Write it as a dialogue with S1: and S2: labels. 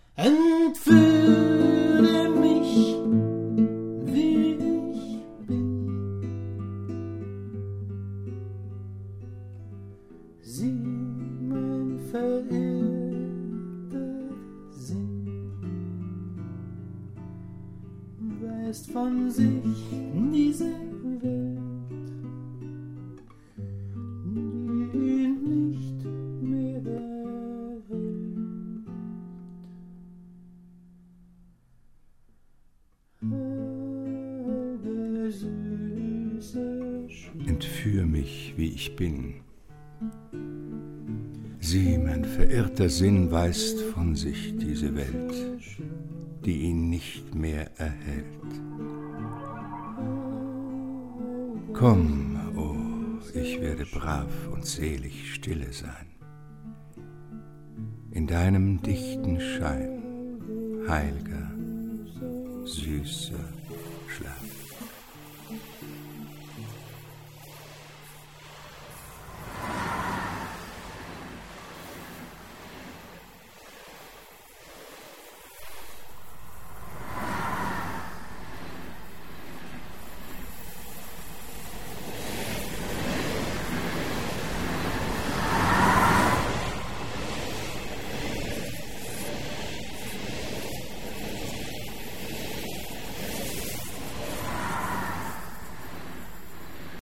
S1: Entführe mich, wie ich bin. Sieh mein verirrter Sinn, weist von sich diese Welt, die nicht mehr erhält.
S2: Entführ mich, wie ich bin. Sieh, mein verirrter Sinn weist von sich diese Welt, die ihn nicht mehr erhält. Komm, oh, ich werde brav und selig stille sein. In deinem dichten Schein, heilger, süßer Schlaf.